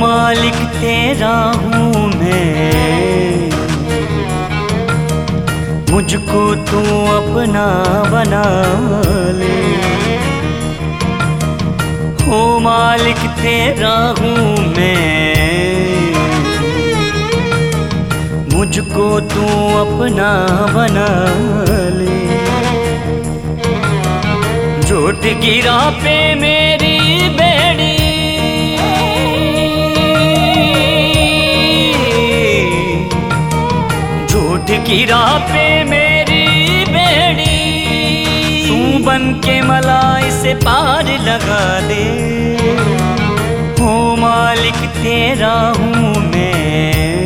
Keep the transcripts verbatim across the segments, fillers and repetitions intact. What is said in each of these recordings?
मालिक तेरा हूँ मैं, मुझको तू अपना बना ले। हो मालिक तेरा हूँ मैं, मुझको तू अपना बना ले। झूठ गिरा पे मेरी बेड़ी, झूठ गिरा पे मेरी बेड़ी, तू बन के मलाई से पार लगा दे। हो मालिक तेरा हूँ मैं,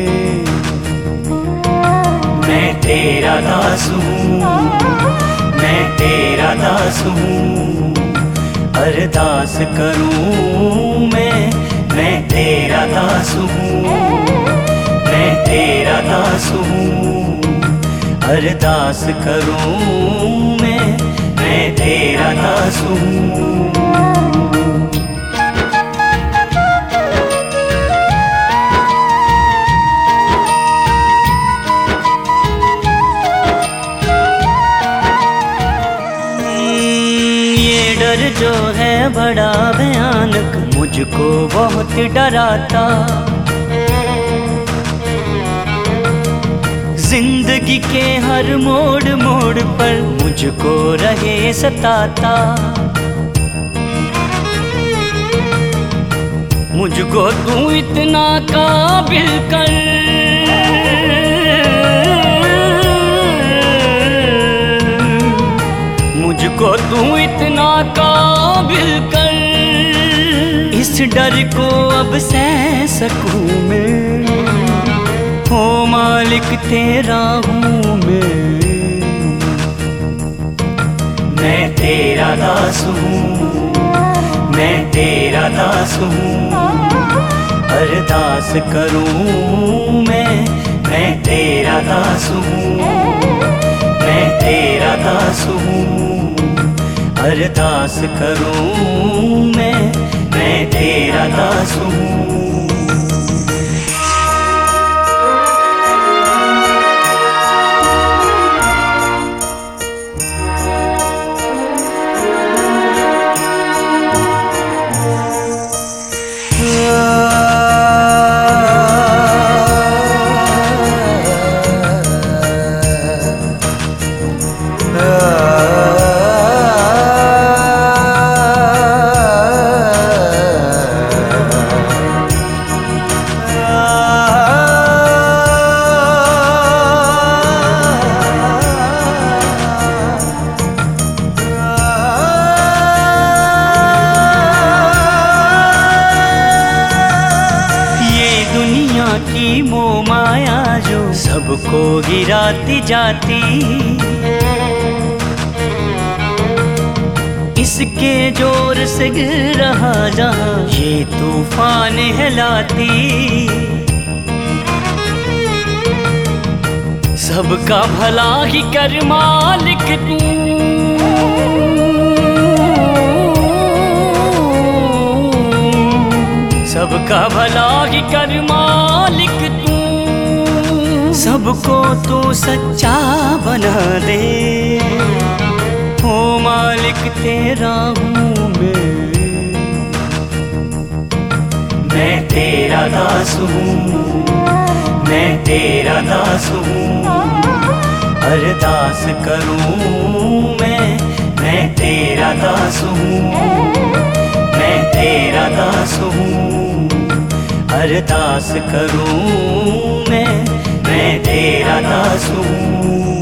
मैं तेरा दास हूँ, मैं तेरा दास हूँ। अरदास करूँ मैं, मैं तेरा दास हूँ, मैं तेरा दास हूँ। अरदास करूँ मैं, मैं तेरा दास हूँ। जो है बड़ा भयानक, मुझको बहुत डराता। जिंदगी के हर मोड़ मोड़ पर मुझको रहे सताता। मुझको तू इतना काबिल कर, मुझको तू इतना काबिल कर, इस डर को अब सह सकूं मैं। हो मालिक तेरा हूँ मैं, मैं तेरा दास हूँ, मैं तेरा दास हूँ। अरदास करूँ मैं, मैं तेरा दास हूँ, मैं तेरा दास हूँ। अरदास करूँ मैं, मैं तेरा दास हूँ। की मोह माया जो सबको गिराती जाती, इसके जोर से गिर रहा जहां ये तूफान हिलाती। सबका भला ही कर मालिक तू, सबका भला ही कर मालिक तू। सबको तू सच्चा बना दे। हो मालिक तेरा हूँ मैं, मैं तेरा दास हूँ, मैं तेरा दास हूँ। अरदास करूँ मैं, मैं तेरा दास हूँ, मैं तेरा दास हूँ। अरदास करूँ मैं, मैं तेरा दास हूँ।